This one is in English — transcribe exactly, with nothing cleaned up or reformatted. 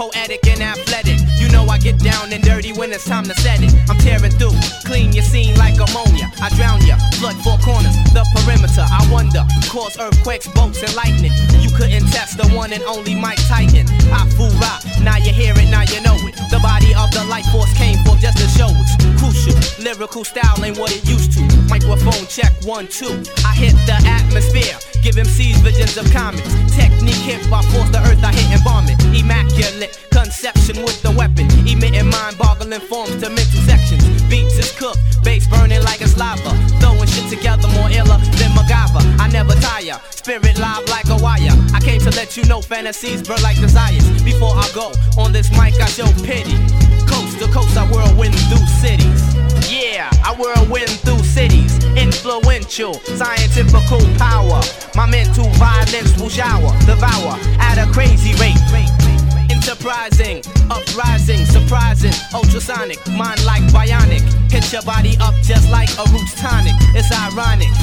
poetic and athletic. You know I get down and dirty when it's time to set it. I'm tearing through, clean your scene like ammonia. I drown ya, flood four corners, the perimeter. I wonder, cause earthquakes, bolts, and lightning. You couldn't test the one and only Mike Titan. I fool rock, now you hear it, now you know it. The body of the life force came forth just to show it's crucial. Lyrical style ain't what it used to. Microphone check one, two. I hit the atmosphere, give M Cs visions of comets. Technique hit by force the earth, I hit and bomb it. Immaculate conception with the weapon, emitting mind-boggling forms to mental sections. Beats is cooked, bass burning like it's lava. Throwing shit together more iller than MacGyver. I never tire, spirit live like a wire. I came to let you know fantasies burn like desires. Before I go on this mic, I show pity. Coast to coast, I whirlwind through cities. Yeah, I whirlwind through cities. Influential, scientifical power. My mental violence will shower, devour at a crazy rate. Enterprising, uprising, surprising, ultrasonic, mind like bionic. Hit your body up just like a roots tonic. It's ironic,